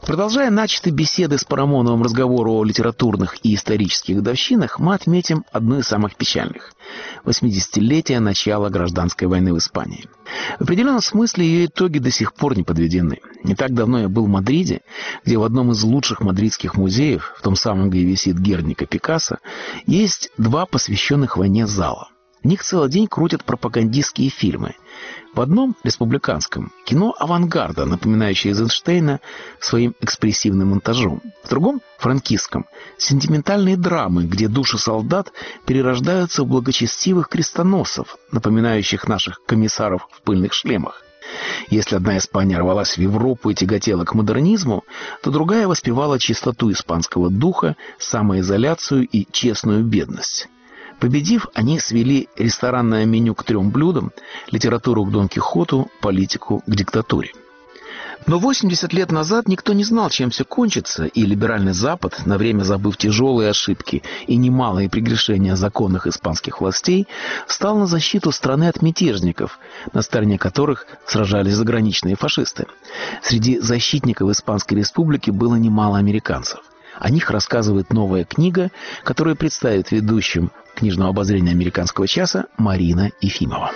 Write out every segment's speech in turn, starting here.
Продолжая начатые беседы с Парамоновым разговор о литературных и исторических годовщинах, мы отметим одну из самых печальных – 80-летие начала гражданской войны в Испании. В определенном смысле ее итоги до сих пор не подведены. Не так давно я был в Мадриде, где в одном из лучших мадридских музеев, в том самом, где висит Герника Пикассо, есть два посвященных войне зала. В них целый день крутят пропагандистские фильмы. В одном, республиканском, кино авангарда, напоминающее Эйзенштейна своим экспрессивным монтажом. В другом, франкистском, сентиментальные драмы, где души солдат перерождаются в благочестивых крестоносцев, напоминающих наших комиссаров в пыльных шлемах. Если одна Испания рвалась в Европу и тяготела к модернизму, то другая воспевала чистоту испанского духа, самоизоляцию и честную бедность. Победив, они свели ресторанное меню к 3 блюдам, литературу к Дон Кихоту, политику к диктатуре. Но 80 лет назад никто не знал, чем все кончится, и либеральный Запад, на время забыв тяжелые ошибки и немалые прегрешения законных испанских властей, встал на защиту страны от мятежников, на стороне которых сражались заграничные фашисты. Среди защитников Испанской Республики было немало американцев. О них рассказывает новая книга, которую представит ведущим книжного обозрения «Американского часа» Марина Ефимова.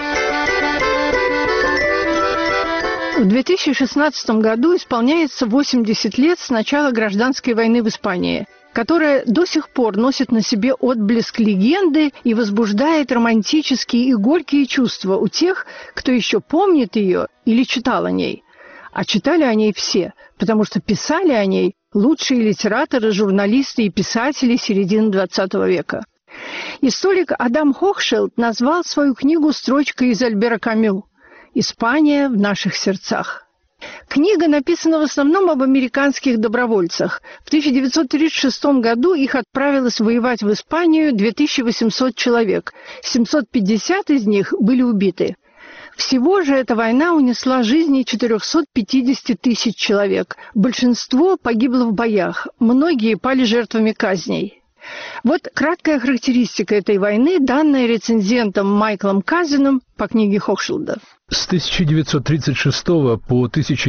В 2016 году исполняется 80 лет с начала гражданской войны в Испании, которая до сих пор носит на себе отблеск легенды и возбуждает романтические и горькие чувства у тех, кто еще помнит ее или читал о ней. А читали о ней все, потому что писали о ней лучшие литераторы, журналисты и писатели середины XX века. Историк Адам Хохшилд назвал свою книгу строчкой из Альбера Камю «Испания в наших сердцах». Книга написана в основном об американских добровольцах. В 1936 году их отправилось воевать в Испанию 2800 человек. 750 из них были убиты. Всего же эта война унесла жизни 450 тысяч человек. Большинство погибло в боях, многие пали жертвами казней. Вот краткая характеристика этой войны, данная рецензентом Майклом Казином по книге Хохшилда. С 1936 по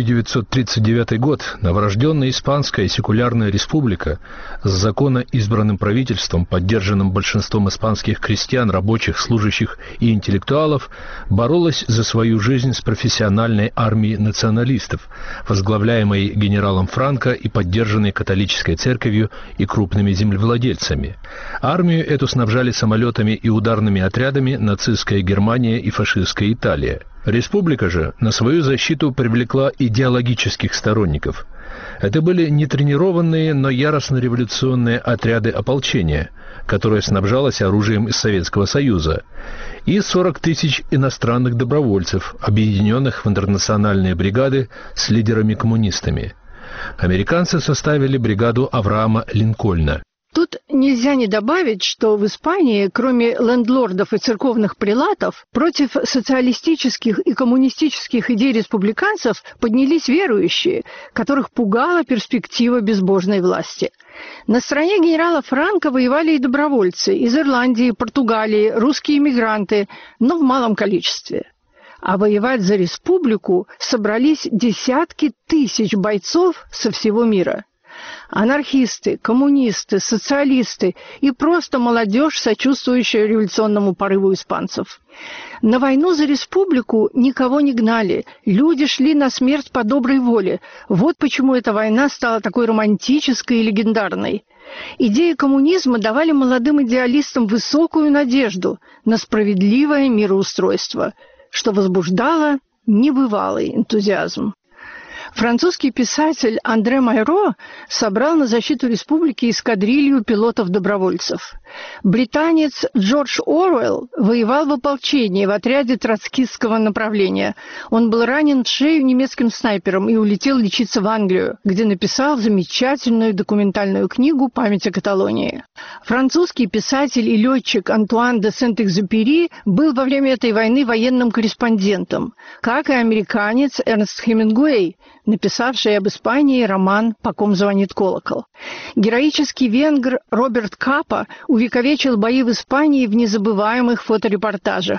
1939 год новорожденная Испанская секулярная республика с законно избранным правительством, поддержанным большинством испанских крестьян, рабочих, служащих и интеллектуалов, боролась за свою жизнь с профессиональной армией националистов, возглавляемой генералом Франко и поддержанной католической церковью и крупными землевладельцами. Армию эту снабжали самолетами и ударными отрядами нацистская Германия и фашистская Италия. Республика же на свою защиту привлекла идеологических сторонников. Это были нетренированные, но яростно-революционные отряды ополчения, которое снабжалось оружием из Советского Союза, и 40 тысяч иностранных добровольцев, объединенных в интернациональные бригады с лидерами-коммунистами. Американцы составили бригаду Авраама Линкольна. Тут нельзя не добавить, что в Испании, кроме лендлордов и церковных прелатов, против социалистических и коммунистических идей республиканцев поднялись верующие, которых пугала перспектива безбожной власти. На стороне генерала Франко воевали и добровольцы из Ирландии, Португалии, русские эмигранты, но в малом количестве. А воевать за республику собрались десятки тысяч бойцов со всего мира. Анархисты, коммунисты, социалисты и просто молодежь, сочувствующая революционному порыву испанцев. На войну за республику никого не гнали, люди шли на смерть по доброй воле. Вот почему эта война стала такой романтической и легендарной. Идеи коммунизма давали молодым идеалистам высокую надежду на справедливое мироустройство, что возбуждало небывалый энтузиазм. Французский писатель Андре Майро собрал на защиту республики эскадрилью пилотов-добровольцев. Британец Джордж Оруэлл воевал в ополчении в отряде троцкистского направления. Он был ранен в шею немецким снайпером и улетел лечиться в Англию, где написал замечательную документальную книгу «Память о Каталонии». Французский писатель и летчик Антуан де Сент-Экзюпери был во время этой войны военным корреспондентом, как и американец Эрнст Хемингуэй, написавший об Испании роман «По ком звонит колокол». Героический венгр Роберт Капа увековечил бои в Испании в незабываемых фоторепортажах.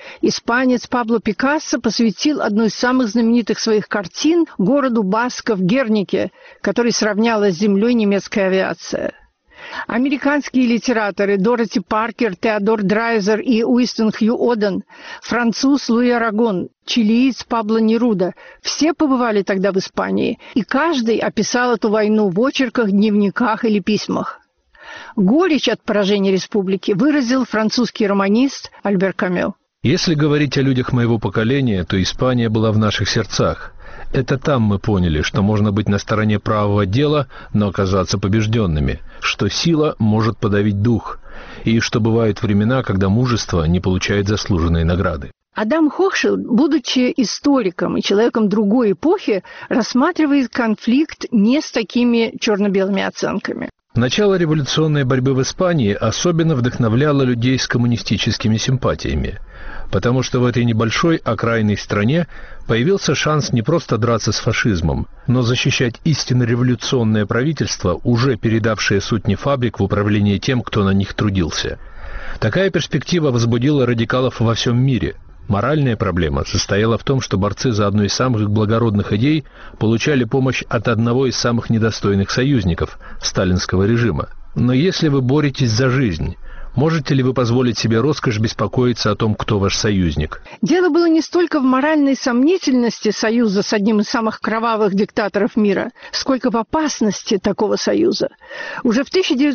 Испанец Пабло Пикассо посвятил одну из самых знаменитых своих картин городу басков Гернике, который сравняла с землей немецкая авиация. Американские литераторы Дороти Паркер, Теодор Драйзер и Уинстон Хью Оден, француз Луи Арагон, чилиец Пабло Неруда – все побывали тогда в Испании, и каждый описал эту войну в очерках, дневниках или письмах. Горечь от поражения республики выразил французский романист Альбер Камю. Если говорить о людях моего поколения, то Испания была в наших сердцах. Это там мы поняли, что можно быть на стороне правого дела, но оказаться побежденными, что сила может подавить дух, и что бывают времена, когда мужество не получает заслуженные награды. Адам Хохшилд, будучи историком и человеком другой эпохи, рассматривает конфликт не с такими черно-белыми оценками. Начало революционной борьбы в Испании особенно вдохновляло людей с коммунистическими симпатиями, потому что в этой небольшой окраинной стране появился шанс не просто драться с фашизмом, но защищать истинно революционное правительство, уже передавшее сотни фабрик в управление тем, кто на них трудился. Такая перспектива возбудила радикалов во всем мире. Моральная проблема состояла в том, что борцы за одну из самых благородных идей получали помощь от одного из самых недостойных союзников – сталинского режима. Но если вы боретесь за жизнь, можете ли вы позволить себе роскошь беспокоиться о том, кто ваш союзник? Дело было не столько в моральной сомнительности союза с одним из самых кровавых диктаторов мира, сколько в опасности такого союза. Уже в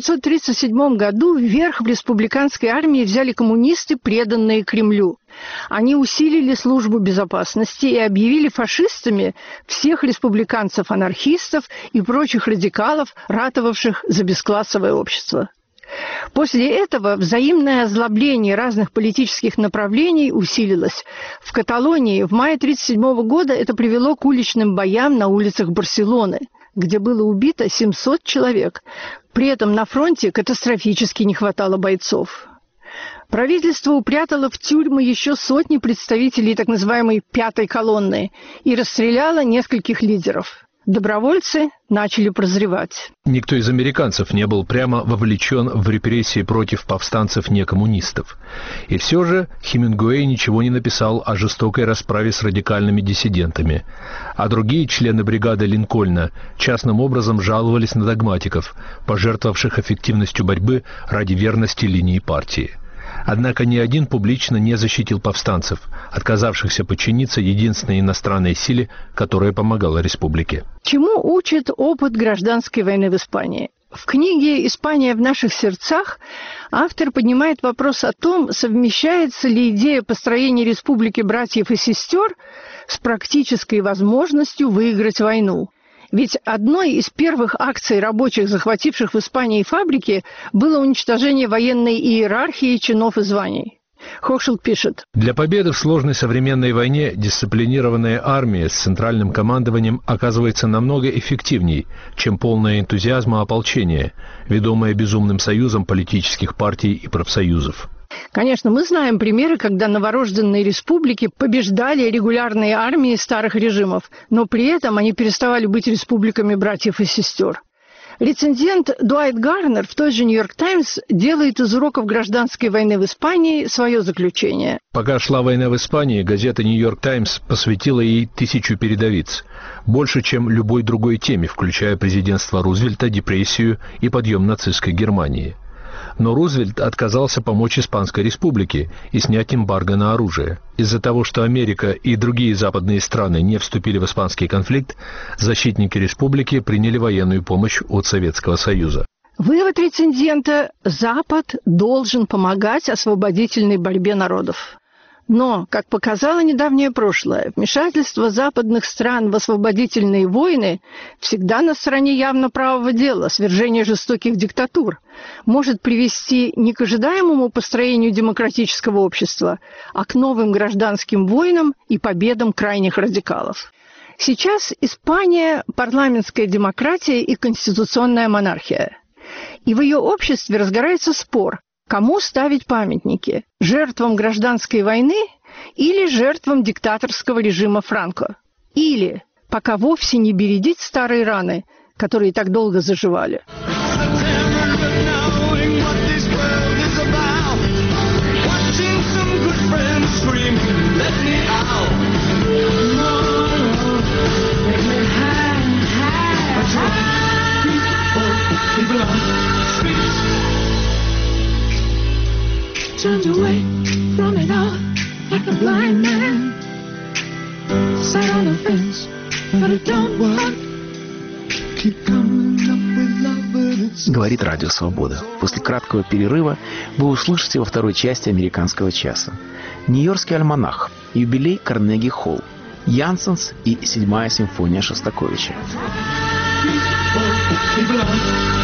1937 году верх в республиканской армии взяли коммунисты, преданные Кремлю. Они усилили службу безопасности и объявили фашистами всех республиканцев-анархистов и прочих радикалов, ратовавших за бесклассовое общество. После этого взаимное озлобление разных политических направлений усилилось. В Каталонии в мае 1937 года это привело к уличным боям на улицах Барселоны, где было убито 700 человек. При этом на фронте катастрофически не хватало бойцов. Правительство упрятало в тюрьмы еще сотни представителей так называемой «пятой колонны» и расстреляло нескольких лидеров. Добровольцы начали прозревать. Никто из американцев не был прямо вовлечен в репрессии против повстанцев-некоммунистов. И все же Хемингуэй ничего не написал о жестокой расправе с радикальными диссидентами. А другие члены бригады Линкольна частным образом жаловались на догматиков, пожертвовавших эффективностью борьбы ради верности линии партии. Однако ни один публично не защитил повстанцев, отказавшихся подчиниться единственной иностранной силе, которая помогала республике. Чему учит опыт гражданской войны в Испании? В книге «Испания в наших сердцах» автор поднимает вопрос о том, совмещается ли идея построения республики братьев и сестер с практической возможностью выиграть войну. Ведь одной из первых акций рабочих, захвативших в Испании фабрики, было уничтожение военной иерархии чинов и званий. Хохшилд пишет: «Для победы в сложной современной войне дисциплинированная армия с центральным командованием оказывается намного эффективней, чем полное энтузиазма ополчение, ведомое безумным союзом политических партий и профсоюзов». Конечно, мы знаем примеры, когда новорожденные республики побеждали регулярные армии старых режимов, но при этом они переставали быть республиками братьев и сестер. Рецензент Дуайт Гарнер в той же «Нью-Йорк Таймс» делает из уроков гражданской войны в Испании свое заключение. Пока шла война в Испании, газета «Нью-Йорк Таймс» посвятила ей 1000 передовиц. Больше, чем любой другой теме, включая президентство Рузвельта, депрессию и подъем нацистской Германии. Но Рузвельт отказался помочь Испанской республике и снять эмбарго на оружие. Из-за того, что Америка и другие западные страны не вступили в испанский конфликт, защитники республики приняли военную помощь от Советского Союза. Вывод рецензента: Запад должен помогать освободительной борьбе народов. Но, как показало недавнее прошлое, вмешательство западных стран в освободительные войны всегда на стороне явно правого дела, свержение жестоких диктатур, может привести не к ожидаемому построению демократического общества, а к новым гражданским войнам и победам крайних радикалов. Сейчас Испания – парламентская демократия и конституционная монархия. И в ее обществе разгорается спор, кому ставить памятники – жертвам гражданской войны или жертвам диктаторского режима Франко? Или пока вовсе не бередить старые раны, которые так долго заживали? Watching some good friends from it all like a blind man. Sat on the fence, but it don't work. Keep coming up with love, but it's... Говорит Радио Свобода. После краткого перерыва вы услышите во второй части «Американского часа» Нью-Йоркский альманах, юбилей Карнеги-Холл, Янсенс и 7-я симфония Шостаковича.